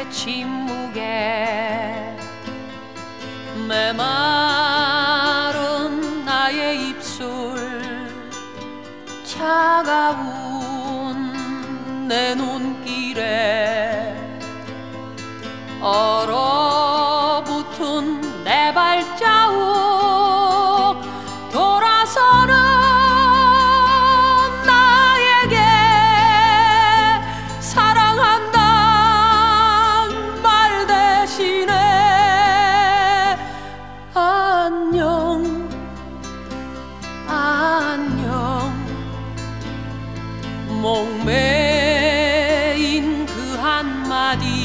침묵에 메마른 나의 입술, 차가운 내 눈길에 얼어붙은 내 발자국, 돌아서는 나에게 사랑한단 말 대신에 안녕 안녕, 목매인 그 한마디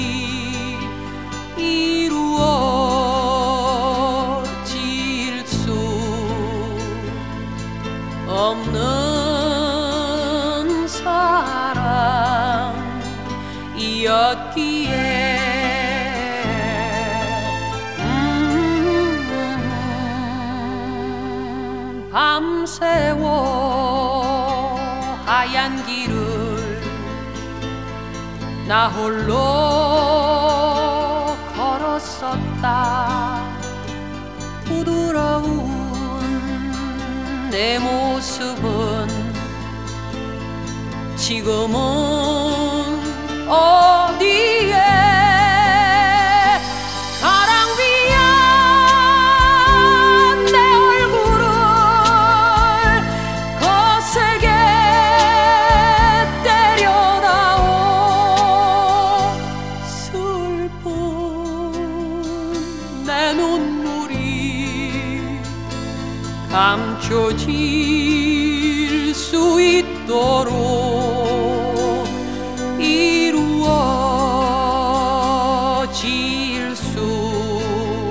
이루어질 수 없는 사랑이었기에 밤새워 하얀 길을 나 홀로 걸었었다. 부드러운 내 모습은 지금은 어디에? 가랑 위한 내 얼굴을 거세게 때려다오. 슬픈 내 눈물이 감춰질 수 있도록 이루어질 수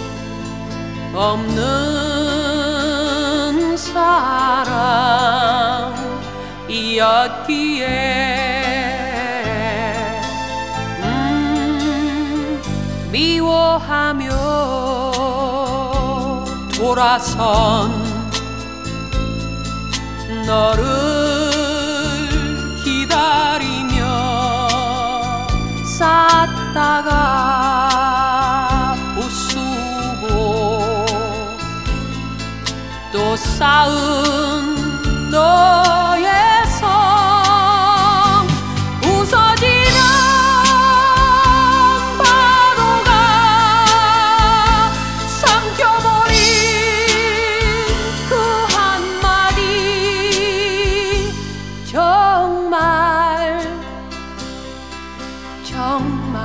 없는 사랑이었기에 미워하며 돌아선 너를 기다리며 쌓다가 부수고 또 쌓은 너의 성, 부서지는 파도가 삼켜버린 그 한마디, 정말 정말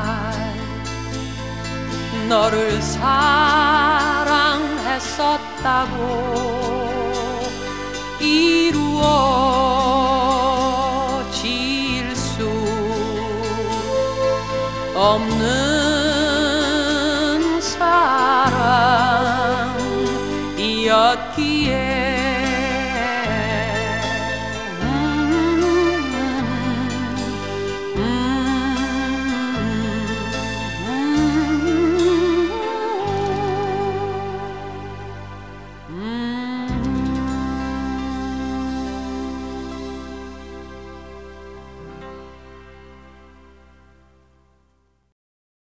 너를 사랑했었다고 이루어질 수 없는 사랑이었기에